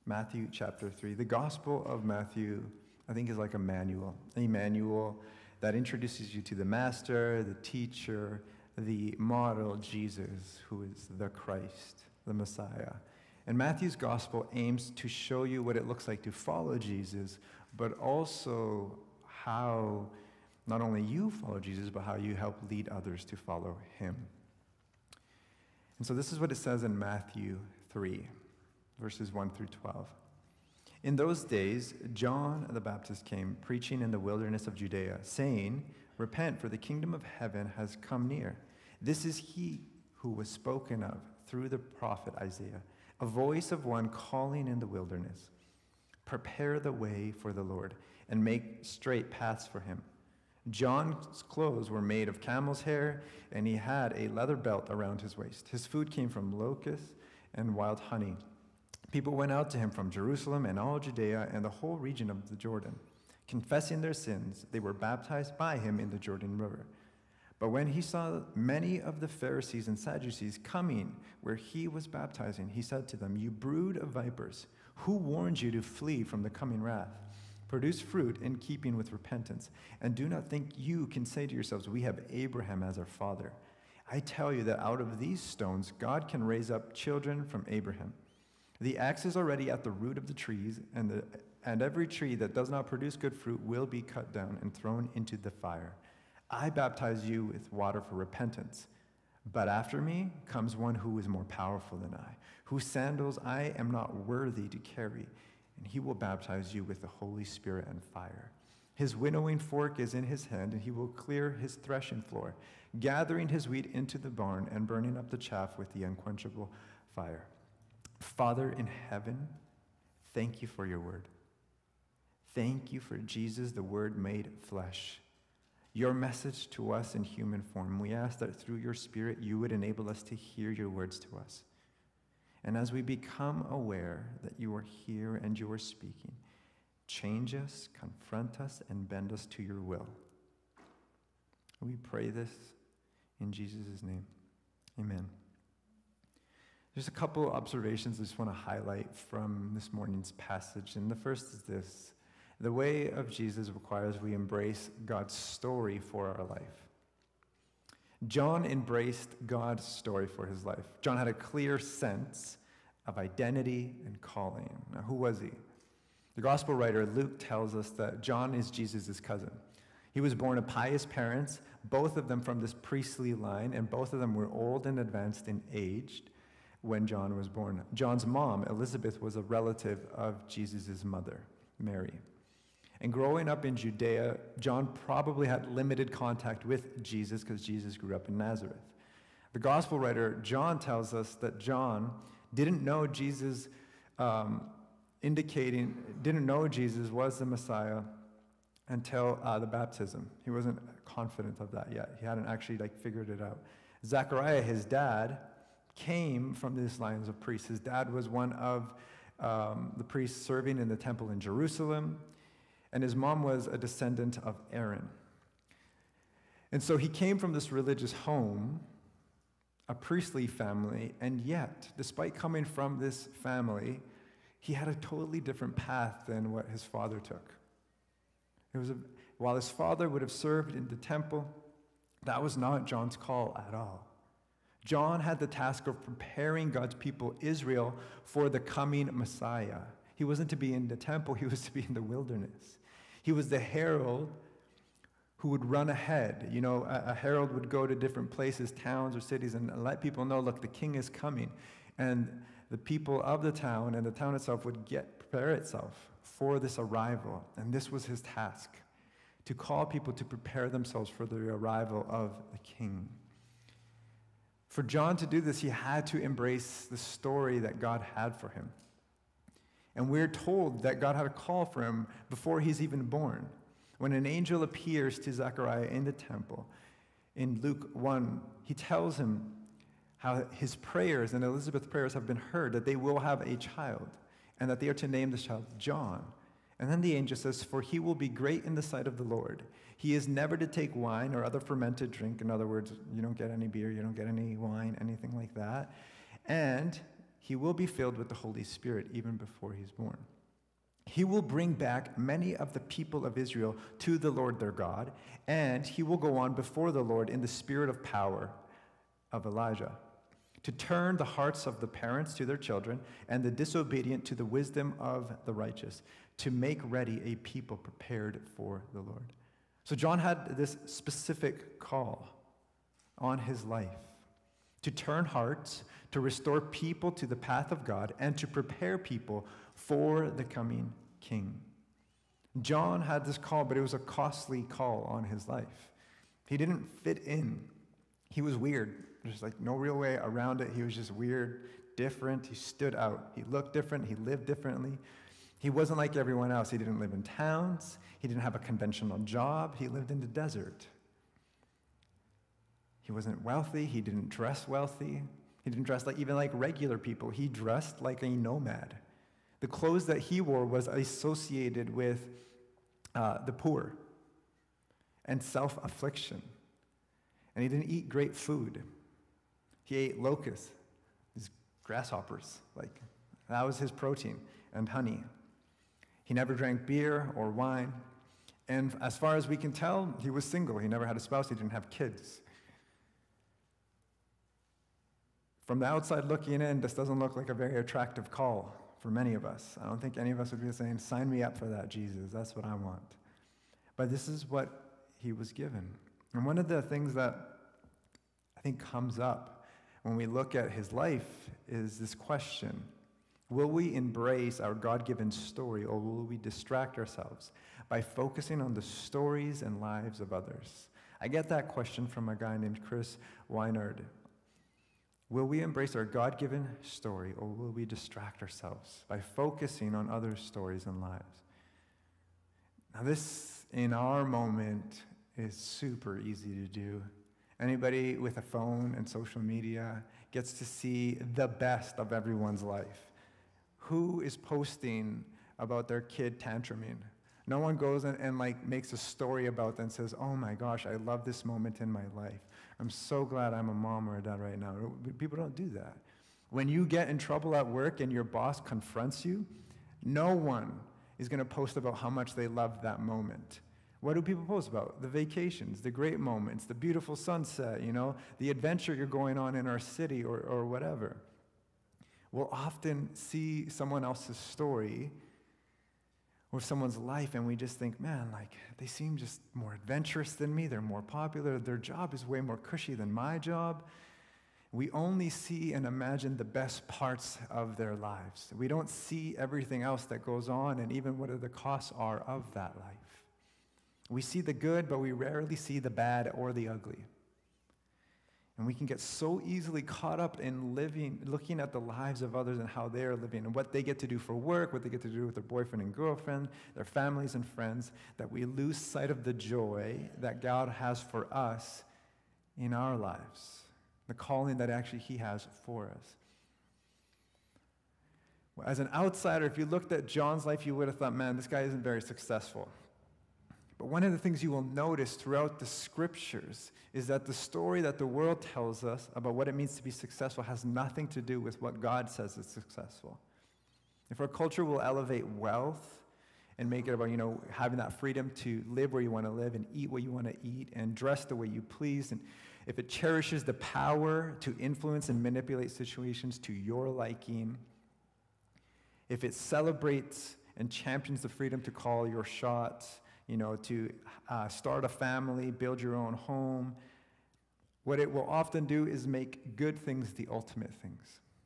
Matthew chapter 3. The Gospel of Matthew, I think, is like a manual that introduces you to the master, the teacher, the model, Jesus, who is the Christ, the Messiah. And Matthew's Gospel aims to show you what it looks like to follow Jesus, but also how not only you follow Jesus, but how you help lead others to follow him. And so this is what it says in Matthew 3, verses 1 through 12. In those days, John the Baptist came, preaching in the wilderness of Judea, saying, "Repent, for the kingdom of heaven has come near. This is he who was spoken of through the prophet Isaiah, a voice of one calling in the wilderness. Prepare the way for the Lord, and make straight paths for him." John's clothes were made of camel's hair, and he had a leather belt around his waist. His food came from locusts and wild honey. People went out to him from Jerusalem and all Judea and the whole region of the Jordan. Confessing their sins, they were baptized by him in the Jordan River. But when he saw many of the Pharisees and Sadducees coming where he was baptizing, he said to them, "You brood of vipers, who warned you to flee from the coming wrath? Produce fruit in keeping with repentance, and do not think you can say to yourselves, 'We have Abraham as our father.' I tell you that out of these stones God can raise up children from Abraham. The axe is already at the root of the trees, and every tree that does not produce good fruit will be cut down and thrown into the fire. I baptize you with water for repentance, but after me comes one who is more powerful than I, whose sandals I am not worthy to carry, and he will baptize you with the Holy Spirit and fire. His winnowing fork is in his hand, and he will clear his threshing floor, gathering his wheat into the barn and burning up the chaff with the unquenchable fire." Father in heaven, thank you for your word. Thank you for Jesus, the Word made flesh, your message to us in human form. We ask that through your Spirit, you would enable us to hear your words to us. And as we become aware that you are here and you are speaking, change us, confront us, and bend us to your will. We pray this in Jesus' name. Amen. There's a couple observations I just want to highlight from this morning's passage. And the first is this: the way of Jesus requires we embrace God's story for our life. John embraced God's story for his life. John had a clear sense of identity and calling. Now, who was he? The gospel writer Luke tells us that John is Jesus' cousin. He was born of pious parents, both of them from this priestly line, and both of them were old and advanced in age when John was born. John's mom, Elizabeth, was a relative of Jesus' mother, Mary. And growing up in Judea, John probably had limited contact with Jesus because Jesus grew up in Nazareth. The gospel writer John tells us that John didn't know Jesus, didn't know Jesus was the Messiah until the baptism. He wasn't confident of that yet. He hadn't actually figured it out. Zechariah, his dad, came from these lines of priests. His dad was one of the priests serving in the temple in Jerusalem, and his mom was a descendant of Aaron. And so he came from this religious home, a priestly family, and yet, despite coming from this family, he had a totally different path than what his father took. While his father would have served in the temple, that was not John's call at all. John had the task of preparing God's people, Israel, for the coming Messiah. He wasn't to be in the temple, he was to be in the wilderness. He was the herald who would run ahead. You know, a herald would go to different places, towns or cities, and let people know, look, the king is coming. And the people of the town and the town itself would prepare itself for this arrival. And this was his task, to call people to prepare themselves for the arrival of the king. For John to do this, he had to embrace the story that God had for him. And we're told that God had a call for him before he's even born. When an angel appears to Zechariah in the temple, in Luke 1, he tells him how his prayers and Elizabeth's prayers have been heard, that they will have a child, and that they are to name this child John. And then the angel says, "For he will be great in the sight of the Lord. He is never to take wine or other fermented drink." In other words, you don't get any beer, you don't get any wine, anything like that. And he will be filled with the Holy Spirit even before he's born. He will bring back many of the people of Israel to the Lord their God, and he will go on before the Lord in the spirit of power of Elijah, to turn the hearts of the parents to their children and the disobedient to the wisdom of the righteous, to make ready a people prepared for the Lord. So John had this specific call on his life to turn hearts, to restore people to the path of God, and to prepare people for the coming king. John had this call, but it was a costly call on his life. He didn't fit in. He was weird. There's like no real way around it. He was just weird, different. He stood out. He looked different. He lived differently. He wasn't like everyone else. He didn't live in towns. He didn't have a conventional job. He lived in the desert. He wasn't wealthy. He didn't dress wealthy. He didn't dress even like regular people. He dressed like a nomad. The clothes that he wore was associated with the poor and self-affliction. And he didn't eat great food. He ate locusts, these grasshoppers. That was his protein, and honey. He never drank beer or wine. And as far as we can tell, he was single. He never had a spouse. He didn't have kids. From the outside looking in, this doesn't look like a very attractive call for many of us. I don't think any of us would be saying, sign me up for that, Jesus. That's what I want. But this is what he was given. And one of the things that I think comes up when we look at his life is this question: will we embrace our God-given story, or will we distract ourselves by focusing on the stories and lives of others? I get that question from a guy named Chris Weinard. Will we embrace our God-given story, or will we distract ourselves by focusing on other stories and lives? Now this, in our moment, is super easy to do. Anybody with a phone and social media gets to see the best of everyone's life. Who is posting about their kid tantruming? No one goes and makes a story about them and says, oh my gosh, I love this moment in my life. I'm so glad I'm a mom or a dad right now. People don't do that. When you get in trouble at work and your boss confronts you, no one is going to post about how much they loved that moment. What do people post about? The vacations, the great moments, the beautiful sunset, the adventure you're going on in our city or whatever. We'll often see someone else's story or someone's life, and we just think, man, they seem just more adventurous than me. They're more popular. Their job is way more cushy than my job. We only see and imagine the best parts of their lives. We don't see everything else that goes on, and even what the costs are of that life. We see the good, but we rarely see the bad or the ugly. And we can get so easily caught up in looking at the lives of others and how they are living and what they get to do for work, what they get to do with their boyfriend and girlfriend, their families and friends, that we lose sight of the joy that God has for us in our lives, the calling that actually he has for us. As an outsider, if you looked at John's life, you would have thought, man, this guy isn't very successful. But one of the things you will notice throughout the scriptures is that the story that the world tells us about what it means to be successful has nothing to do with what God says is successful. If our culture will elevate wealth and make it about, having that freedom to live where you want to live and eat what you want to eat and dress the way you please, and if it cherishes the power to influence and manipulate situations to your liking, if it celebrates and champions the freedom to call your shots, to start a family, build your own home, what it will often do is make good things the ultimate things.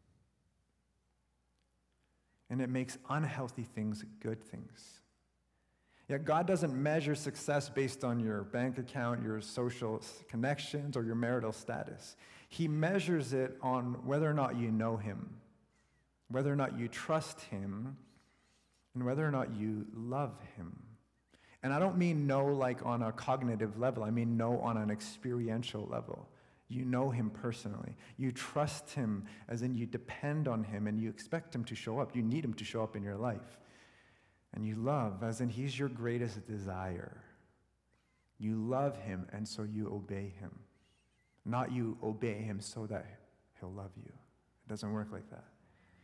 And it makes unhealthy things good things. Yet God doesn't measure success based on your bank account, your social connections, or your marital status. He measures it on whether or not you know him, whether or not you trust him, and whether or not you love him. And I don't mean know on a cognitive level. I mean know on an experiential level. You know him personally. You trust him, as in you depend on him and you expect him to show up. You need him to show up in your life. And you love, as in he's your greatest desire. You love him, and so you obey him. Not you obey him so that he'll love you. It doesn't work like that.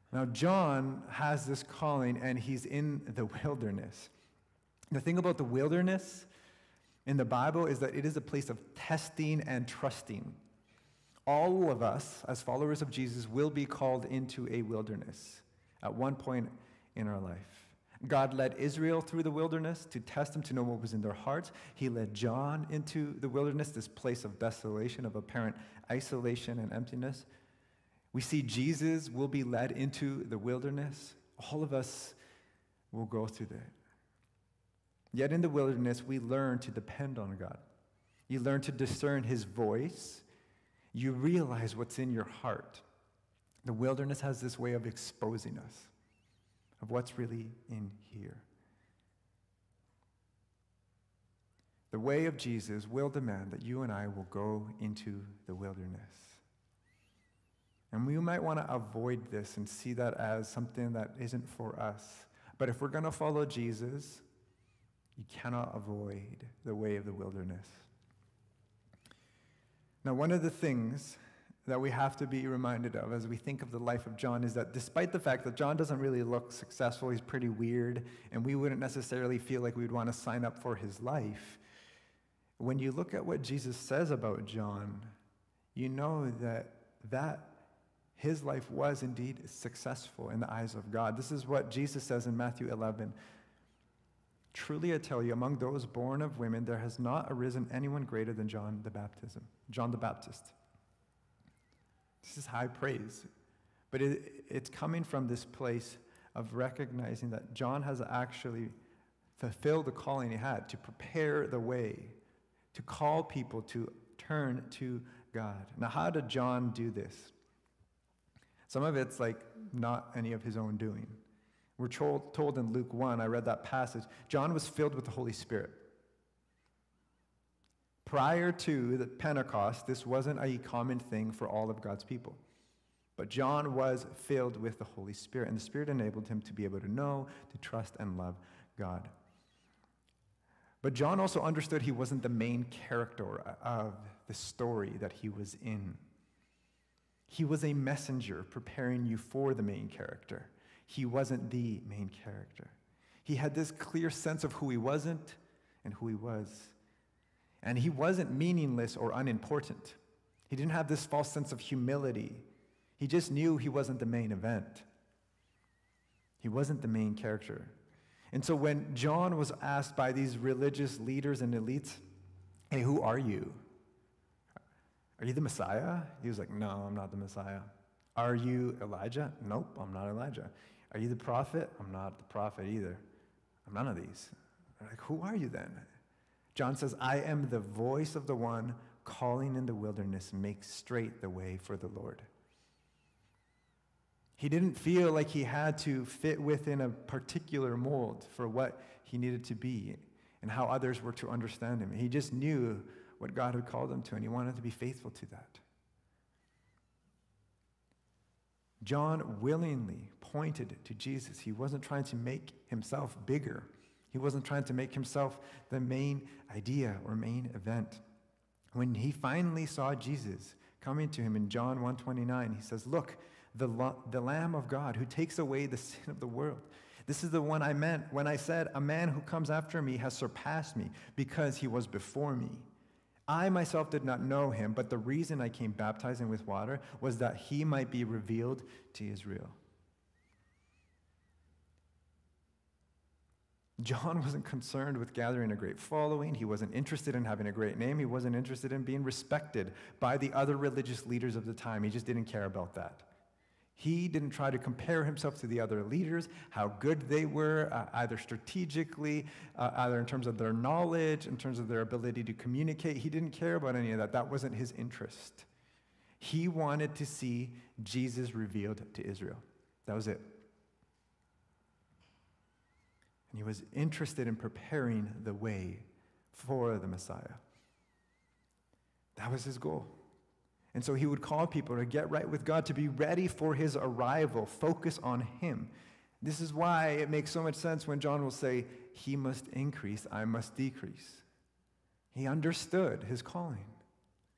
Now, John has this calling, and he's in the wilderness. The thing about the wilderness in the Bible is that it is a place of testing and trusting. All of us, as followers of Jesus, will be called into a wilderness at one point in our life. God led Israel through the wilderness to test them, to know what was in their hearts. He led John into the wilderness, this place of desolation, of apparent isolation and emptiness. We see Jesus will be led into the wilderness. All of us will go through that. Yet in the wilderness, we learn to depend on God. You learn to discern his voice. You realize what's in your heart. The wilderness has this way of exposing us of what's really in here. The way of Jesus will demand that you and I will go into the wilderness. And we might want to avoid this and see that as something that isn't for us. But if we're going to follow Jesus, you cannot avoid the way of the wilderness. Now, one of the things that we have to be reminded of as we think of the life of John is that despite the fact that John doesn't really look successful, he's pretty weird, and we wouldn't necessarily feel like we'd want to sign up for his life, when you look at what Jesus says about John, you know that his life was indeed successful in the eyes of God. This is what Jesus says in Matthew 11. Truly I tell you, among those born of women, there has not arisen anyone greater than John the Baptist. This is high praise. But it's coming from this place of recognizing that John has actually fulfilled the calling he had to prepare the way, to call people to turn to God. Now, how did John do this? Some of it's like not any of his own doing. We're told in Luke 1, I read that passage, John was filled with the Holy Spirit. Prior to the Pentecost, this wasn't a common thing for all of God's people. But John was filled with the Holy Spirit, and the Spirit enabled him to be able to know, to trust, and love God. But John also understood he wasn't the main character of the story that he was in. He was a messenger preparing you for the main character. He wasn't the main character. He had this clear sense of who he wasn't and who he was. And he wasn't meaningless or unimportant. He didn't have this false sense of humility. He just knew he wasn't the main event. He wasn't the main character. And so when John was asked by these religious leaders and elites, hey, who are you? Are you the Messiah? He was like, no, I'm not the Messiah. Are you Elijah? Nope, I'm not Elijah. Are you the prophet? I'm not the prophet either. I'm none of these. They're like, who are you then? John says, I am the voice of the one calling in the wilderness, make straight the way for the Lord. He didn't feel like he had to fit within a particular mold for what he needed to be and how others were to understand him. He just knew what God had called him to, and he wanted to be faithful to that. John willingly pointed to Jesus. He wasn't trying to make himself bigger. He wasn't trying to make himself the main idea or main event. When he finally saw Jesus coming to him in John 1:29, he says, look, the Lamb of God who takes away the sin of the world. This is the one I meant when I said, a man who comes after me has surpassed me because he was before me. I myself did not know him, but the reason I came baptizing with water was that he might be revealed to Israel. John wasn't concerned with gathering a great following. He wasn't interested in having a great name. He wasn't interested in being respected by the other religious leaders of the time. He just didn't care about that. He didn't try to compare himself to the other leaders, how good they were, either strategically, either in terms of their knowledge, in terms of their ability to communicate. He didn't care about any of that. That wasn't his interest. He wanted to see Jesus revealed to Israel. That was it. And he was interested in preparing the way for the Messiah. That was his goal. And so he would call people to get right with God, to be ready for his arrival, focus on him. This is why it makes so much sense when John will say, he must increase, I must decrease. He understood his calling.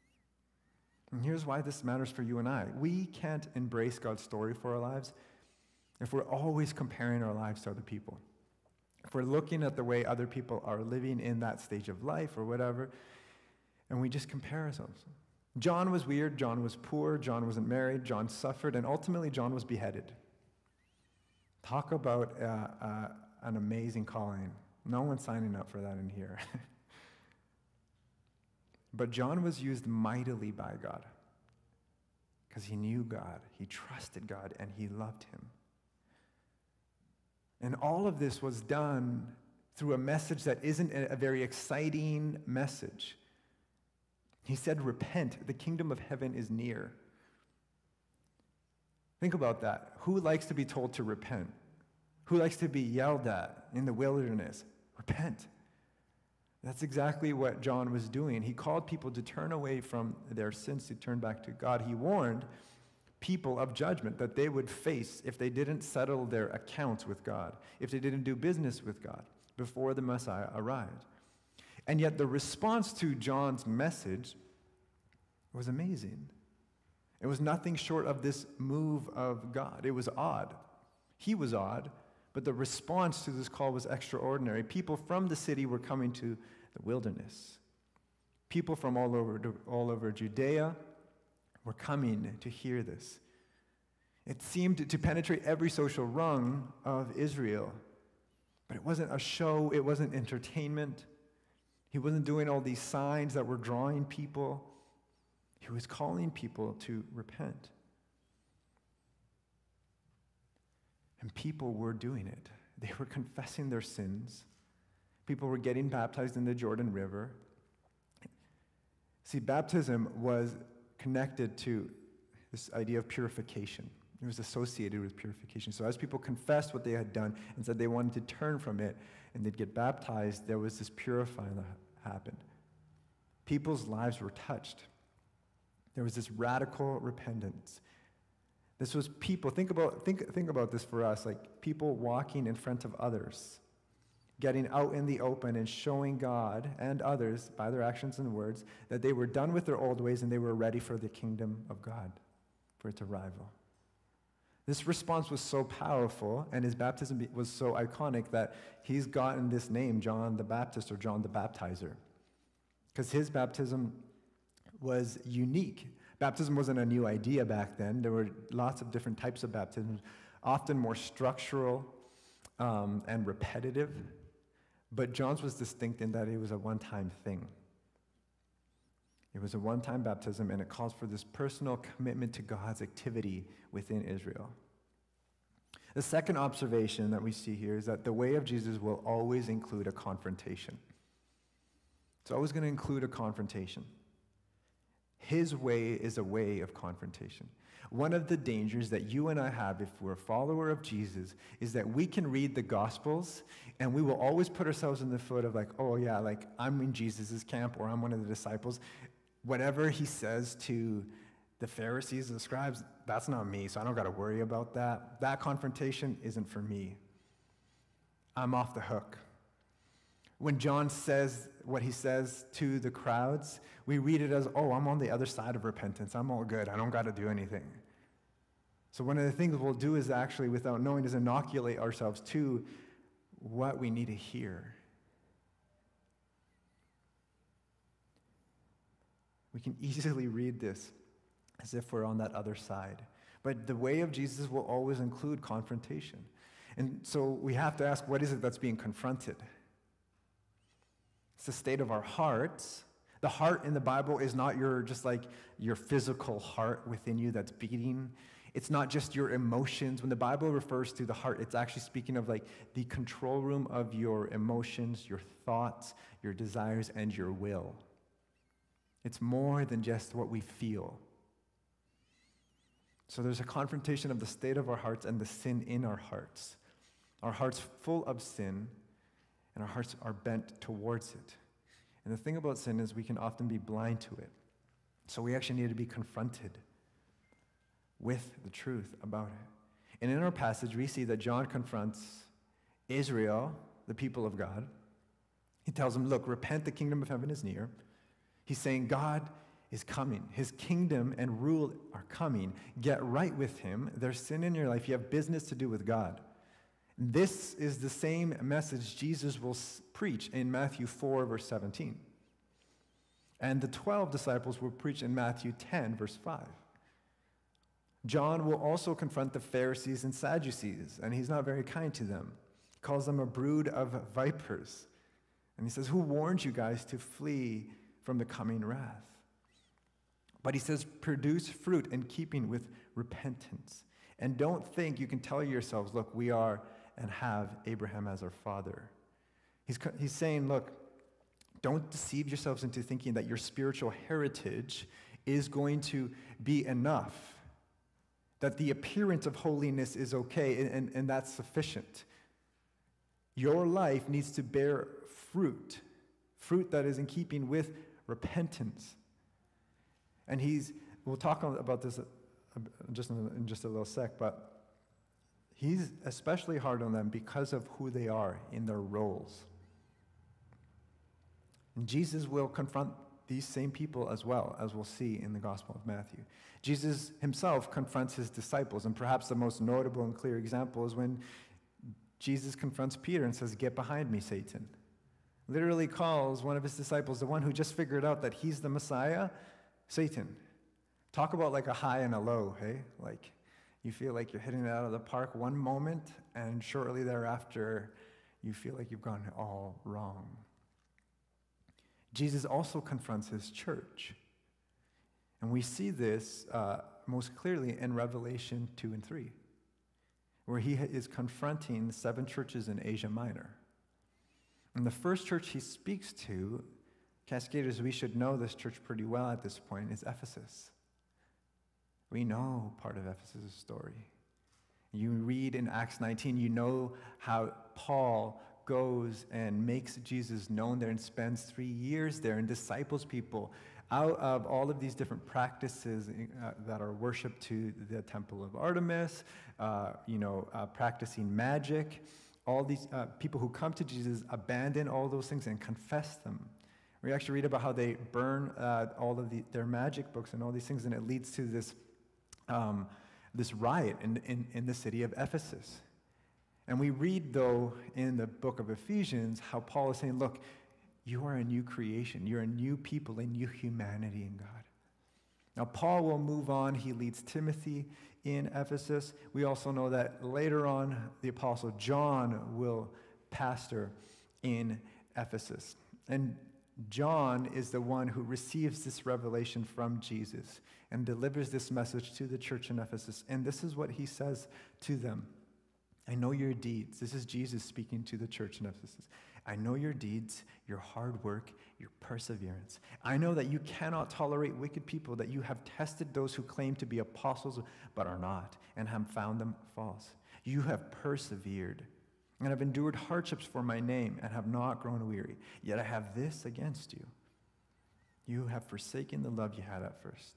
And here's why this matters for you and I. We can't embrace God's story for our lives if we're always comparing our lives to other people, if we're looking at the way other people are living in that stage of life or whatever, and we just compare ourselves. John was weird, John was poor, John wasn't married, John suffered, and ultimately John was beheaded. Talk about an amazing calling. No one's signing up for that in here. But John was used mightily by God because he knew God, he trusted God, and he loved him. And all of this was done through a message that isn't a very exciting message. He said, repent, the kingdom of heaven is near. Think about that. Who likes to be told to repent? Who likes to be yelled at in the wilderness? Repent. That's exactly what John was doing. He called people to turn away from their sins, to turn back to God. He warned people of judgment that they would face if they didn't settle their accounts with God, if they didn't do business with God before the Messiah arrived. And yet the response to John's message was amazing. It was nothing short of this move of God. It was odd. He was odd, but the response to this call was extraordinary. People from the city were coming to the wilderness. People from all over Judea were coming to hear this. It seemed to penetrate every social rung of Israel. But it wasn't a show, it wasn't entertainment. He wasn't doing all these signs that were drawing people. He was calling people to repent. And people were doing it. They were confessing their sins. People were getting baptized in the Jordan River. See, baptism was connected to this idea of purification. It was associated with purification. So as people confessed what they had done and said they wanted to turn from it and they'd get baptized, there was this purifying that happened. People's lives were touched. There was this radical repentance. This was people, think about this for us, like people walking in front of others, getting out in the open and showing God and others by their actions and words that they were done with their old ways and they were ready for the kingdom of God, for its arrival. This response was so powerful and his baptism was so iconic that he's gotten this name, John the Baptist or John the Baptizer, because his baptism was unique. Baptism wasn't a new idea back then. There were lots of different types of baptisms, often more structural and repetitive. But John's was distinct in that it was a one-time thing. It was a one-time baptism, and it calls for this personal commitment to God's activity within Israel. The second observation that we see here is that the way of Jesus will always include a confrontation. It's always going to include a confrontation. His way is a way of confrontation. One of the dangers that you and I have if we're a follower of Jesus is that we can read the Gospels and we will always put ourselves in the foot of like, oh yeah, like I'm in Jesus' camp or I'm one of the disciples. Whatever he says to the Pharisees and the scribes, that's not me, so I don't got to worry about that. That confrontation isn't for me. I'm off the hook. When John says what he says to the crowds, we read it as, oh, I'm on the other side of repentance. I'm all good. I don't got to do anything. So one of the things we'll do is actually, without knowing, is inoculate ourselves to what we need to hear. We can easily read this as if we're on that other side. But the way of Jesus will always include confrontation. And so we have to ask, what is it that's being confronted? It's the state of our hearts. The heart in the Bible is not your physical heart within you that's beating. It's not just your emotions. When the Bible refers to the heart, it's actually speaking of like the control room of your emotions, your thoughts, your desires, and your will. It's more than just what we feel. So there's a confrontation of the state of our hearts and the sin in our hearts. Our hearts full of sin, and our hearts are bent towards it. And the thing about sin is we can often be blind to it. So we actually need to be confronted with the truth about it. And in our passage, we see that John confronts Israel, the people of God. He tells them, look, repent, the kingdom of heaven is near. He's saying God is coming. His kingdom and rule are coming. Get right with him. There's sin in your life. You have business to do with God. This is the same message Jesus will preach in Matthew 4, verse 17. And the 12 disciples will preach in Matthew 10, verse 5. John will also confront the Pharisees and Sadducees, and he's not very kind to them. He calls them a brood of vipers. And he says, who warned you guys to flee from the coming wrath? But he says, produce fruit in keeping with repentance. And don't think you can tell yourselves, look, we are and have Abraham as our father. He's saying, look, don't deceive yourselves into thinking that your spiritual heritage is going to be enough, that the appearance of holiness is okay and that's sufficient. Your life needs to bear fruit that is in keeping with repentance. And we'll talk about this in just a little sec, but he's especially hard on them because of who they are in their roles. And Jesus will confront these same people as well, as we'll see in the Gospel of Matthew. Jesus himself confronts his disciples, and perhaps the most notable and clear example is when Jesus confronts Peter and says, "Get behind me, Satan." Literally calls one of his disciples, the one who just figured out that he's the Messiah, Satan. Talk about like a high and a low, hey? Like you feel like you're hitting it out of the park one moment, and shortly thereafter, you feel like you've gone all wrong. Jesus also confronts his church. And we see this most clearly in Revelation 2 and 3, where he is confronting the 7 churches in Asia Minor. And the first church he speaks to, Cascaders, we should know this church pretty well at this point, is Ephesus. We know part of Ephesus' story. You read in Acts 19, you know how Paul goes and makes Jesus known there and spends 3 years there and disciples people out of all of these different practices that are worship to the temple of Artemis, practicing magic. All these people who come to Jesus abandon all those things and confess them. We actually read about how they burn all of their magic books and all these things, and it leads to this riot in the city of Ephesus. And we read, though, in the book of Ephesians, how Paul is saying, look, you are a new creation. You're a new people, a new humanity in God. Now, Paul will move on. He leads Timothy in Ephesus. We also know that later on, the Apostle John will pastor in Ephesus. And John is the one who receives this revelation from Jesus and delivers this message to the church in Ephesus. And this is what he says to them. I know your deeds. This is Jesus speaking to the church in Ephesus. I know your deeds, your hard work, your perseverance. I know that you cannot tolerate wicked people, that you have tested those who claim to be apostles but are not, and have found them false. You have persevered and have endured hardships for my name and have not grown weary. Yet I have this against you. You have forsaken the love you had at first.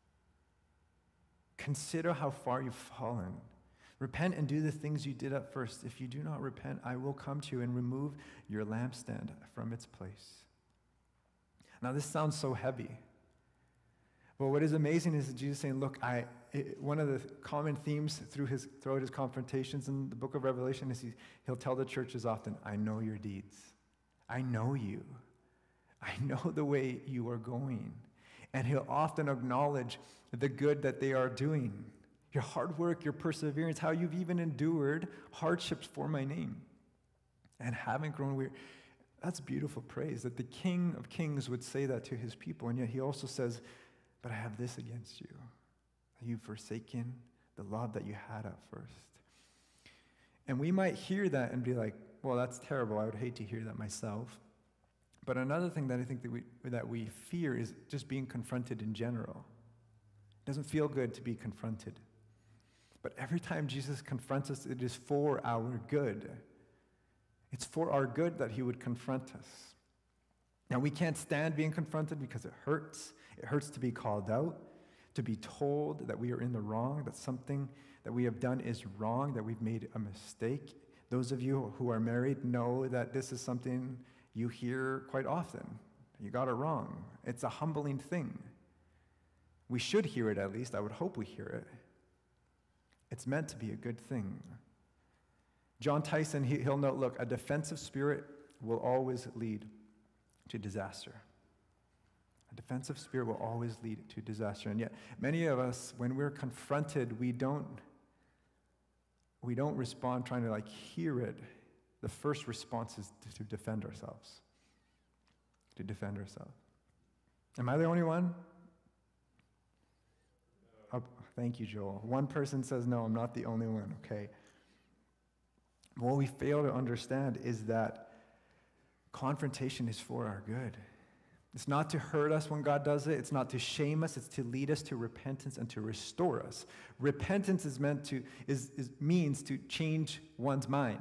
Consider how far you've fallen. Repent and do the things you did at first. If you do not repent, I will come to you and remove your lampstand from its place. Now, this sounds so heavy. But what is amazing is that Jesus saying, look, one of the common themes throughout his confrontations in the book of Revelation is he'll tell the churches often, I know your deeds. I know you. I know the way you are going. And he'll often acknowledge the good that they are doing. Your hard work, your perseverance, how you've even endured hardships for my name and haven't grown weary. That's beautiful praise, that the King of Kings would say that to his people. And yet he also says, but I have this against you. You've forsaken the love that you had at first. And we might hear that and be like, well, that's terrible. I would hate to hear that myself. But another thing that I think that we fear is just being confronted in general. It doesn't feel good to be confronted. But every time Jesus confronts us, it is for our good. It's for our good that he would confront us. Now, we can't stand being confronted because it hurts. It hurts to be called out, to be told that we are in the wrong, that something that we have done is wrong, that we've made a mistake. Those of you who are married know that this is something you hear quite often. You got it wrong. It's a humbling thing. We should hear it at least. I would hope we hear it. It's meant to be a good thing. John Tyson, he'll note, look, a defensive spirit will always lead to disaster. A defensive spirit will always lead to disaster. And yet, many of us, when we're confronted, we don't respond trying to hear it. The first response is to defend ourselves. To defend ourselves. Am I the only one? Oh, thank you, Joel. One person says, no, I'm not the only one. Okay. What we fail to understand is that confrontation is for our good. It's not to hurt us when God does it. It's not to shame us. It's to lead us to repentance and to restore us. Repentance means to change one's mind.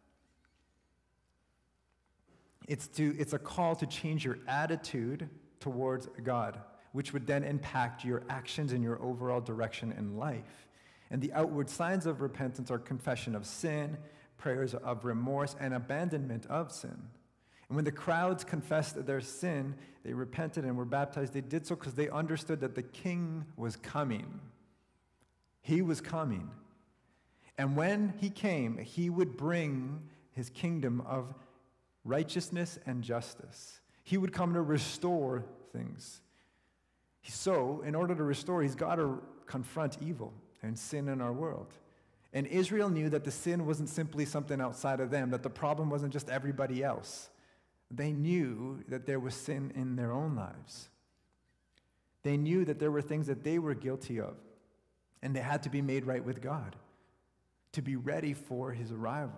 It's a call to change your attitude towards God, which would then impact your actions and your overall direction in life. And the outward signs of repentance are confession of sin, prayers of remorse, and abandonment of sin. And when the crowds confessed their sin, they repented and were baptized. They did so because they understood that the king was coming. He was coming. And when he came, he would bring his kingdom of righteousness and justice. He would come to restore things. So, in order to restore, he's got to confront evil and sin in our world. And Israel knew that the sin wasn't simply something outside of them, that the problem wasn't just everybody else. They knew that there was sin in their own lives. They knew that there were things that they were guilty of, and they had to be made right with God to be ready for his arrival.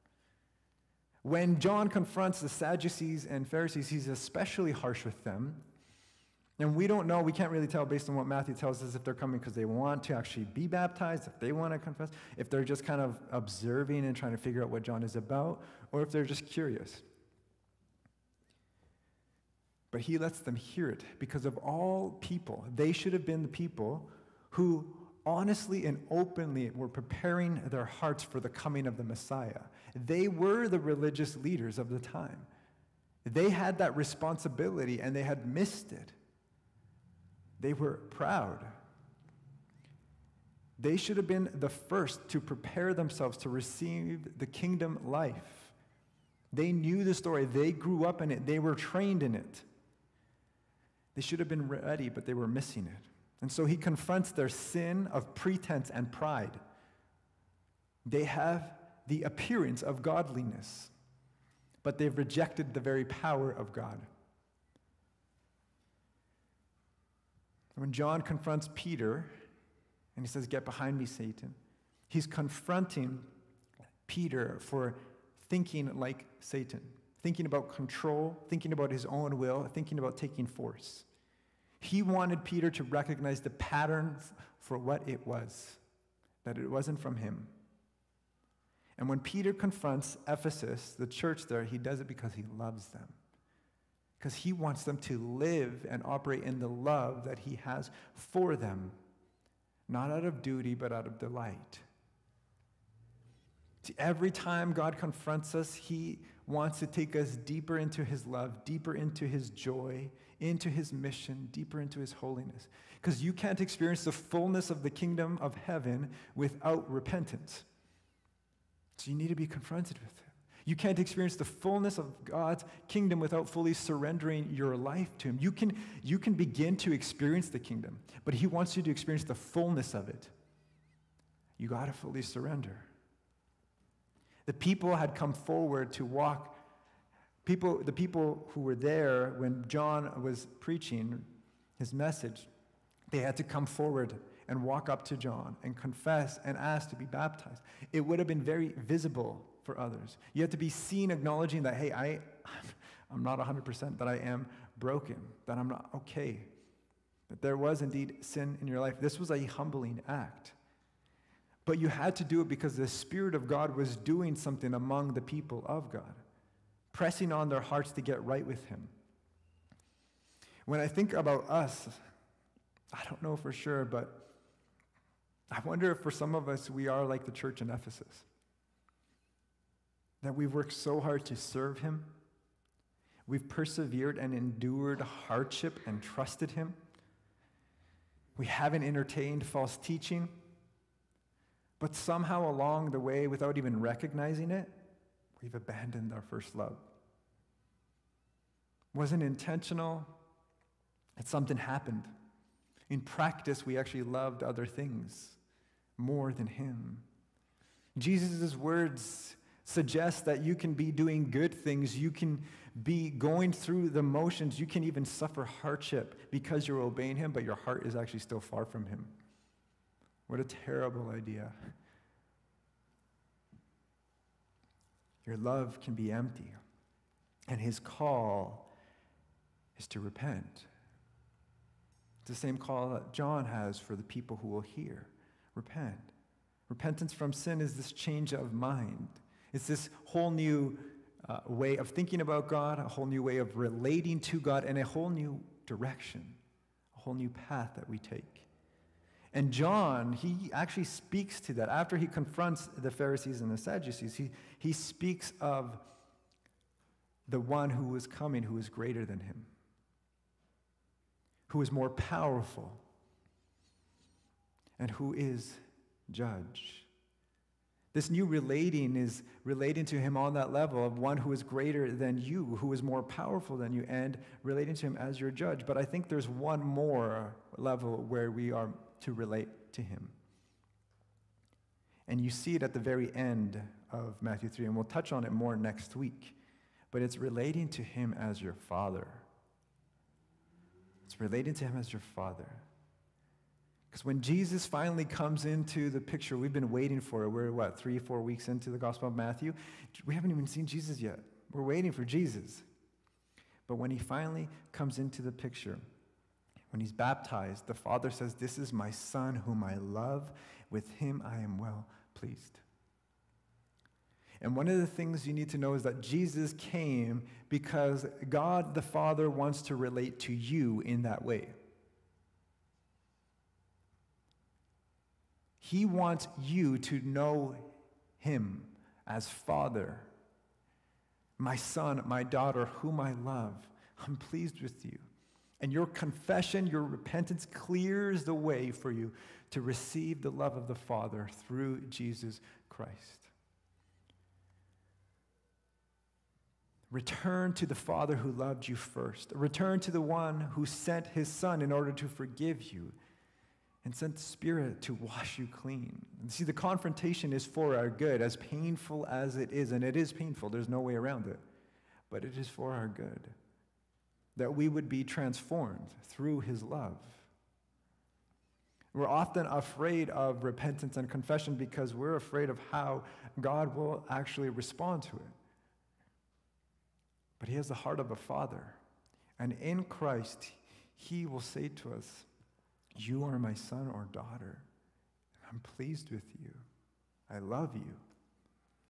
When John confronts the Sadducees and Pharisees, he's especially harsh with them. And we don't know, we can't really tell based on what Matthew tells us if they're coming because they want to actually be baptized, if they want to confess, if they're just kind of observing and trying to figure out what John is about, or if they're just curious. But he lets them hear it because of all people. They should have been the people who honestly and openly were preparing their hearts for the coming of the Messiah. They were the religious leaders of the time. They had that responsibility and they had missed it. They were proud. They should have been the first to prepare themselves to receive the kingdom life. They knew the story. They grew up in it. They were trained in it. They should have been ready, but they were missing it. And so he confronts their sin of pretense and pride. They have the appearance of godliness, but they've rejected the very power of God. When John confronts Peter, and he says, "Get behind me, Satan," he's confronting Peter for thinking like Satan, thinking about control, thinking about his own will, thinking about taking force. He wanted Peter to recognize the pattern for what it was, that it wasn't from him. And when Peter confronts Ephesus, the church there, he does it because he loves them. Because he wants them to live and operate in the love that he has for them, not out of duty, but out of delight. See, every time God confronts us, he wants to take us deeper into his love, deeper into his joy, into his mission, deeper into his holiness. Because you can't experience the fullness of the kingdom of heaven without repentance. So you need to be confronted with it. You can't experience the fullness of God's kingdom without fully surrendering your life to him. You can begin to experience the kingdom, but he wants you to experience the fullness of it. You got to fully surrender. The people had come forward to walk. The people who were there when John was preaching his message, they had to come forward and walk up to John and confess and ask to be baptized. It would have been very visible for others. You have to be seen acknowledging that, hey, I'm not 100%, that I am broken, that I'm not okay, that there was indeed sin in your life. This was a humbling act. But you had to do it because the Spirit of God was doing something among the people of God, pressing on their hearts to get right with him. When I think about us, I don't know for sure, but I wonder if for some of us we are like the church in Ephesus. That we've worked so hard to serve him. We've persevered and endured hardship and trusted him. We haven't entertained false teaching. But somehow along the way, without even recognizing it, we've abandoned our first love. Wasn't intentional. It's something happened. In practice, we actually loved other things more than him. Jesus' words suggest that you can be doing good things. You can be going through the motions. You can even suffer hardship because you're obeying him, but your heart is actually still far from him. What a terrible idea. Your love can be empty, and his call is to repent. It's the same call that John has for the people who will hear. Repent. Repentance from sin is this change of mind. It's this whole new way of thinking about God, a whole new way of relating to God, and a whole new direction, a whole new path that we take. And John, he actually speaks to that. After he confronts the Pharisees and the Sadducees, he speaks of the one who was coming, who is greater than him, who is more powerful, and who is judge. This new relating is relating to him on that level of one who is greater than you, who is more powerful than you, and relating to him as your judge. But I think there's one more level where we are to relate to him. And you see it at the very end of Matthew 3, and we'll touch on it more next week. But it's relating to him as your Father. It's relating to him as your Father. Because when Jesus finally comes into the picture, we've been waiting for it. We're, 3-4 weeks into the Gospel of Matthew? We haven't even seen Jesus yet. We're waiting for Jesus. But when he finally comes into the picture, when he's baptized, the Father says, "This is my Son whom I love. With him I am well pleased." And one of the things you need to know is that Jesus came because God the Father wants to relate to you in that way. He wants you to know him as Father. My son, my daughter, whom I love, I'm pleased with you. And your confession, your repentance clears the way for you to receive the love of the Father through Jesus Christ. Return to the Father who loved you first. Return to the one who sent his Son in order to forgive you and sent the Spirit to wash you clean. And see, the confrontation is for our good, as painful as it is, and it is painful, there's no way around it, but it is for our good, that we would be transformed through his love. We're often afraid of repentance and confession because we're afraid of how God will actually respond to it. But he has the heart of a father, and in Christ, he will say to us, "You are my son or daughter. I'm pleased with you. I love you."